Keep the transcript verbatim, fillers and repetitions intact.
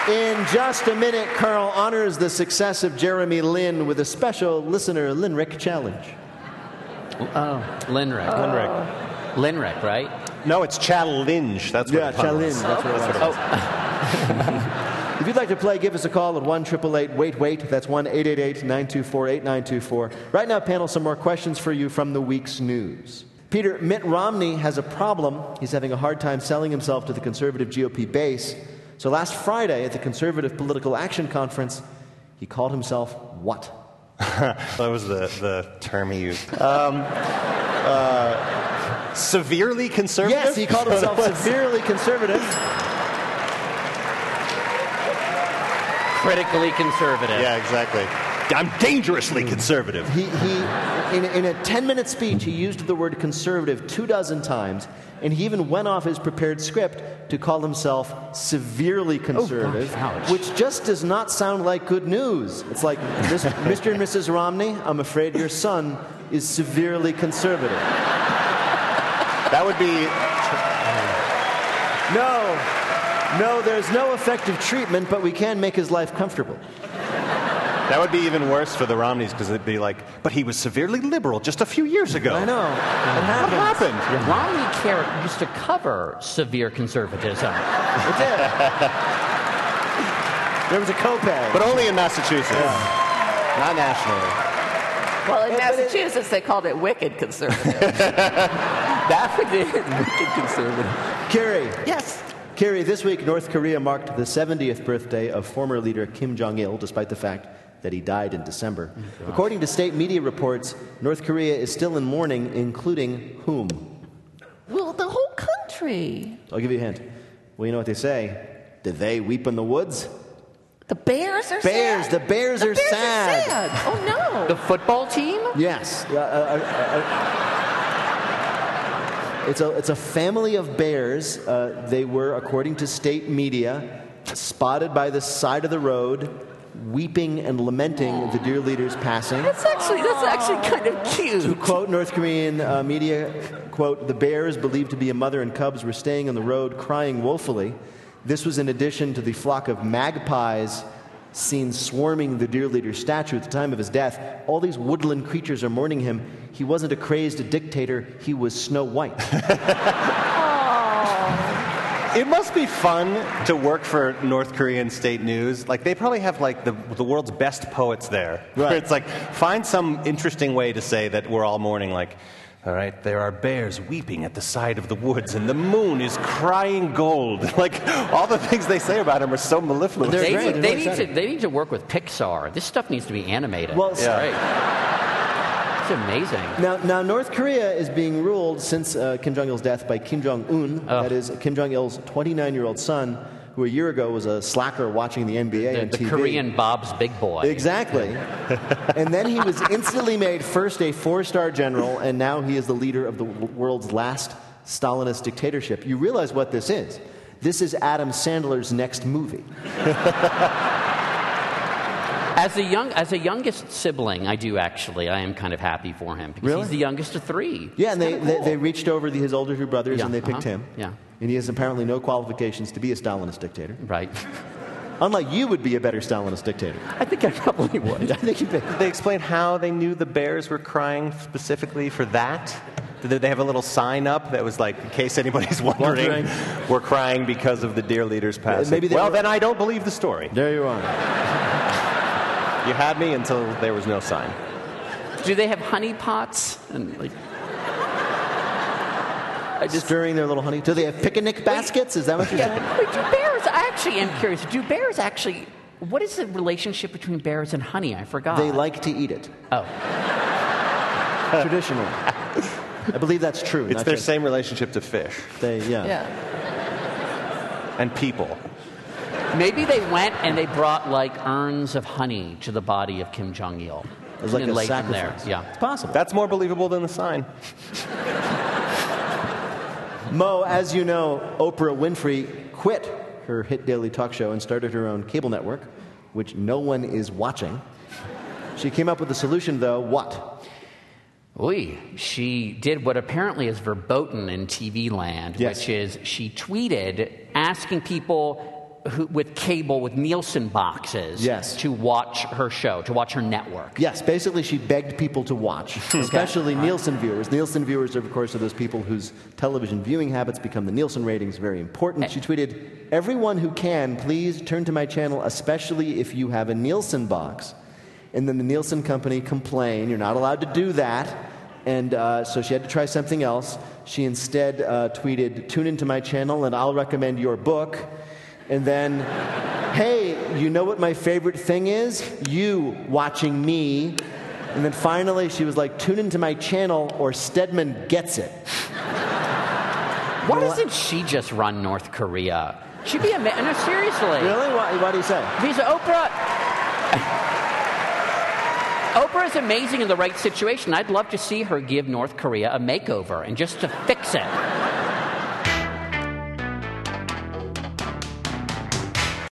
In just a minute, Carl honors the success of Jeremy Lin with a special listener Linrick challenge. Oh, Linrick. Uh, Linrick. Linrick, right? No, it's challenge. That's what Yeah, the pun challenge. was. That's what it was. Oh. If you'd like to play, give us a call at one eight eight eight wait wait. That's one eight eight eight nine two four eight nine two four. Right now, panel, some more questions for you from the week's news. Peter, Mitt Romney has a problem. He's having a hard time selling himself to the conservative G O P base. So last Friday at the Conservative Political Action Conference, he called himself what? That was the, the term he used. Um, uh, severely conservative? Yes, he called himself severely conservative. Critically conservative. Yeah, exactly. I'm dangerously conservative. He, he in, in a ten-minute speech, he used the word conservative two dozen times, and he even went off his prepared script to call himself severely conservative, Oh, gosh, ouch. which just does not sound like good news. It's like, this, Mister and Missus Romney, I'm afraid your son is severely conservative. That would be... No, no, there's no effective treatment, but we can make his life comfortable. That would be even worse for the Romneys, because it'd be like, but he was severely liberal just a few years ago. I know. It What happened. happened? Romney Carrot used to cover severe conservatism. It did. There was a copay. But only in Massachusetts. Not nationally. Well, in But it- Massachusetts, they called it wicked conservative. That would be wicked conservative. Carrie. Yes. Carrie, this week, North Korea marked the seventieth birthday of former leader Kim Jong-il, despite the fact that he died in December. Oh, According to state media reports, North Korea is still in mourning, including whom? Well, the whole country. I'll give you a hint. Well, you know what they say. Did they weep in the woods? The Bears are Bears. sad. The Bears The are Bears sad. Are sad. Oh, no. The football team? Yes. Uh, uh, uh, uh, it's, a, it's a family of bears. Uh, they were, according to state media, spotted by the side of the road, weeping and lamenting the dear leader's passing. That's actually, that's actually kind of To cute. quote North Korean uh, media, quote, the bears, believed to be a mother and cubs, were staying on the road crying woefully. This was in addition to the flock of magpies seen swarming the dear leader's statue at the time of his death. All these woodland creatures are mourning him. He wasn't a crazed dictator. He was Snow White. It must be fun to work for North Korean state news. Like, they probably have, like, the, the world's best poets there. Right. Where it's like, find some interesting way to say that we're all mourning, like, all right, there are bears weeping at the side of the woods, and the moon is crying gold. Like, all the things they say about him are so mellifluous. They're They, great. need, They're they, really need to, exciting. they need to work with Pixar. This stuff needs to be animated. Well, It's yeah. great. It's amazing. Now, now, North Korea is being ruled since uh, Kim Jong-il's death by Kim Jong-un. Oh. That is Kim Jong-il's twenty-nine-year-old son, who a year ago was a slacker watching the N B A The, on the T V. Korean Bob's Big Boy. Exactly. And then he was instantly made first a four-star general, and now he is the leader of the w- world's last Stalinist dictatorship. You realize what this is. This is Adam Sandler's next movie. As a young, as a youngest sibling, I do actually. I am kind of happy for him because Really? he's the youngest of three. Yeah, and they, It's they, kinda they cool. reached over the, his older two brothers, Yeah, and they picked uh-huh. him. Yeah. And he has apparently no qualifications to be a Stalinist dictator. Right. Unlike you would be a better Stalinist dictator. I think I probably would. I think you'd be. Did they explain how they knew the bears were crying specifically for that? Did they have a little sign up that was like, in case anybody's wondering, Wondering. we're crying because of the dear leader's passing? maybe they well, were- then I don't believe the story. There you are. You had me until there was no sign. Do they have honey pots? And like, I just. Stirring their little honey. Do they have picnic baskets? Is that what you're saying? Wait, do bears? I actually am curious. Do bears actually? What is the relationship between bears and honey? I forgot. They like to eat it. Oh, Traditionally. I believe that's true. It's not their just- same relationship to fish They, yeah. Yeah. and people. maybe they went and they brought like urns of honey to the body of Kim Jong Il. It was like and a laid them there. sacrifice. Yeah. It's possible. That's more believable than the sign. Mo, as you know, Oprah Winfrey quit her hit daily talk show and started her own cable network, which no one is watching. She came up with a solution, though. What? Oy, she did what apparently is verboten in T V land, Yes. which is she tweeted asking people who, with cable, with Nielsen boxes Yes. to watch her show, to watch her network. Yes, basically she begged people to watch, especially Nielsen viewers. Nielsen viewers, of course, are those people whose television viewing habits become the Nielsen ratings very important. She tweeted, "Everyone who can, please turn to my channel, especially if you have a Nielsen box." And then the Nielsen company complained, "You're not allowed to do that." And uh, so she had to try something else. She instead uh, tweeted, "Tune into my channel and I'll recommend your book." And then, "Hey, you know what my favorite thing is? You watching me." And then finally she was like, "Tune into my channel or Stedman gets it." Why doesn't she just run North Korea? She'd be amazing. No, seriously. Really? What, what do you say? Because Oprah... Oprah is amazing in the right situation. I'd love to see her give North Korea a makeover and just to fix it.